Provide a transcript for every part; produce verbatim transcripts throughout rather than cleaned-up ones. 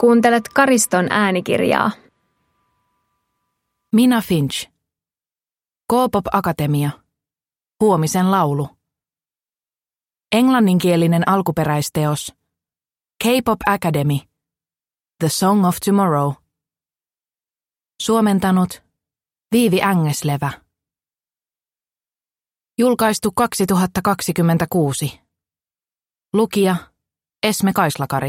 Kuuntelet Kariston äänikirjaa. Mina Finch. K-pop Akatemia. Huomisen laulu. Englanninkielinen alkuperäisteos. K-pop Academy. The Song of Tomorrow. Suomentanut Viivi Ängeslevä. Julkaistu kaksituhattakaksikymmentäkuusi. Lukija Esme Kaislakari.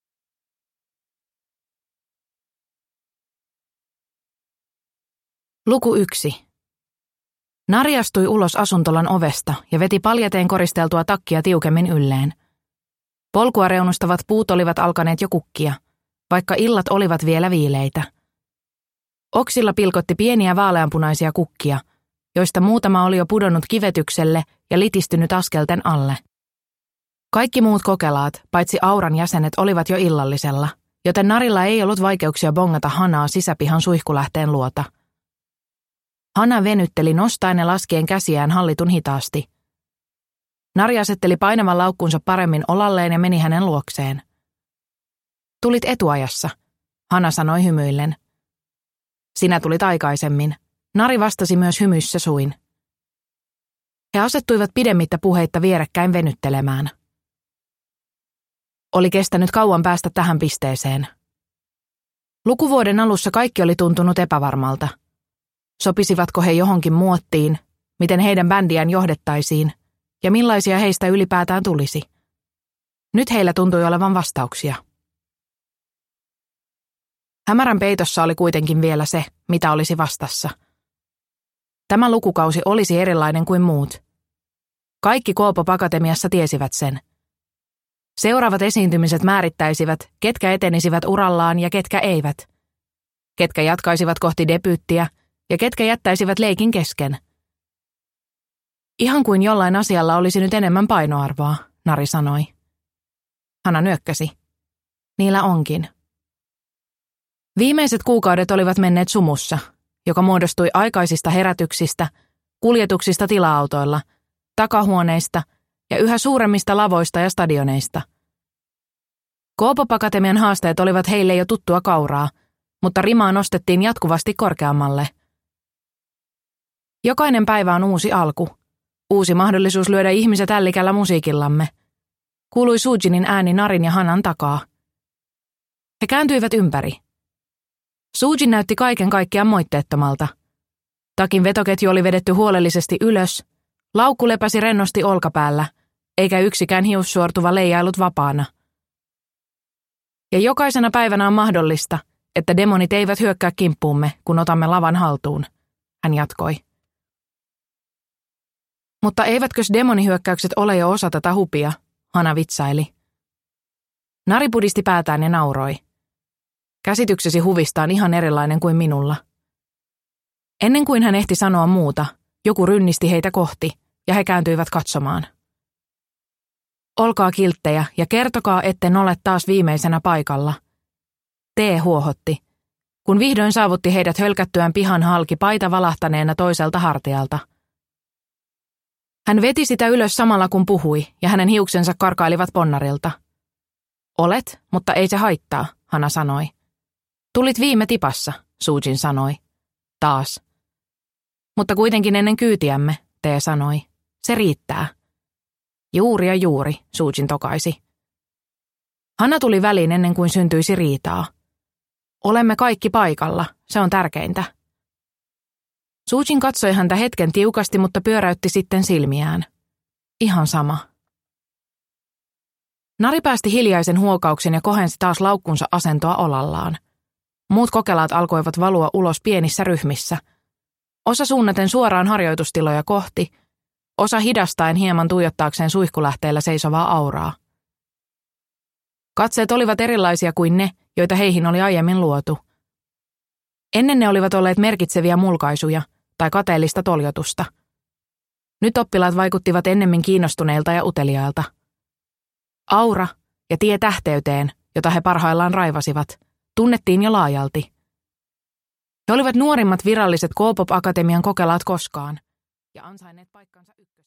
Luku yksi. Nari astui ulos asuntolan ovesta ja veti paljateen koristeltua takkia tiukemmin ylleen. Polkua reunustavat puut olivat alkaneet jo kukkia, vaikka illat olivat vielä viileitä. Oksilla pilkotti pieniä vaaleanpunaisia kukkia, joista muutama oli jo pudonnut kivetykselle ja litistynyt askelten alle. Kaikki muut kokelaat, paitsi Auran jäsenet, olivat jo illallisella, joten Narilla ei ollut vaikeuksia bongata Hanaa sisäpihan suihkulähteen luota. Hana venytteli nostaen ja laskien käsiään hallitun hitaasti. Nari asetteli painavan laukkunsa paremmin olalleen ja meni hänen luokseen. Tulit etuajassa, Hana sanoi hymyillen. Sinä tulit aikaisemmin. Nari vastasi myös hymyssä suin. He asettuivat pidemmittä puheitta vierekkäin venyttelemään. Oli kestänyt kauan päästä tähän pisteeseen. Lukuvuoden alussa kaikki oli tuntunut epävarmalta. Sopisivatko he johonkin muottiin, miten heidän bändiään johdettaisiin ja millaisia heistä ylipäätään tulisi. Nyt heillä tuntui olevan vastauksia. Hämärän peitossa oli kuitenkin vielä se, mitä olisi vastassa. Tämä lukukausi olisi erilainen kuin muut. Kaikki K-pop Akatemiassa tiesivät sen. Seuraavat esiintymiset määrittäisivät, ketkä etenisivät urallaan ja ketkä eivät. Ketkä jatkaisivat kohti debyyttiä ja ketkä jättäisivät leikin kesken. Ihan kuin jollain asialla olisi nyt enemmän painoarvoa, Nari sanoi. Hana nyökkäsi. Niillä onkin. Viimeiset kuukaudet olivat menneet sumussa, joka muodostui aikaisista herätyksistä, kuljetuksista tila-autoilla, takahuoneista ja yhä suuremmista lavoista ja stadioneista. K-pop Akatemian haasteet olivat heille jo tuttua kauraa, mutta rimaa nostettiin jatkuvasti korkeammalle. Jokainen päivä on uusi alku, uusi mahdollisuus lyödä ihmiset ällikällä musiikillamme. Kuului Soojinin ääni Narin ja Hanan takaa. He kääntyivät ympäri. Soojin näytti kaiken kaikkiaan moitteettomalta. Takin vetoketju oli vedetty huolellisesti ylös, laukku lepäsi rennosti olkapäällä, eikä yksikään hiussuortuva leijailut vapaana. Ja jokaisena päivänä on mahdollista, että demonit eivät hyökkää kimppuumme, kun otamme lavan haltuun, hän jatkoi. Mutta eivätkös demonihyökkäykset ole jo osa tätä hupia, Hana vitsaili. Nari pudisti päätään ja nauroi. Käsityksesi huvista on ihan erilainen kuin minulla. Ennen kuin hän ehti sanoa muuta, joku rynnisti heitä kohti ja he kääntyivät katsomaan. Olkaa kilttejä ja kertokaa, etten ole taas viimeisenä paikalla. Tee huohotti, kun vihdoin saavutti heidät hölkättyään pihan halki paita valahtaneena toiselta hartialta. Hän veti sitä ylös samalla kun puhui ja hänen hiuksensa karkailivat ponnarilta. Olet, mutta ei se haittaa, Hana sanoi. Tulit viime tipassa, Soojin sanoi. Taas. Mutta kuitenkin ennen kyytiämme, Tee sanoi. Se riittää. Juuri ja juuri, Soojin tokaisi. Hana tuli väliin ennen kuin syntyisi riitaa. Olemme kaikki paikalla, se on tärkeintä. Soojin katsoi häntä hetken tiukasti, mutta pyöräytti sitten silmiään. Ihan sama. Nari päästi hiljaisen huokauksen ja kohensi taas laukkunsa asentoa olallaan. Muut kokelaat alkoivat valua ulos pienissä ryhmissä. Osa suunnaten suoraan harjoitustiloja kohti, osa hidastaen hieman tuijottaakseen suihkulähteellä seisovaa Auraa. Katseet olivat erilaisia kuin ne, joita heihin oli aiemmin luotu. Ennen ne olivat olleet merkitseviä mulkaisuja tai kateellista toljotusta. Nyt oppilaat vaikuttivat ennemmin kiinnostuneilta ja uteliailta. Aura ja tie tähteyteen, jota he parhaillaan raivasivat, tunnettiin jo laajalti. He olivat nuorimmat viralliset K-pop Akatemian kokelaat koskaan ja ansainneet paikkansa ykkös.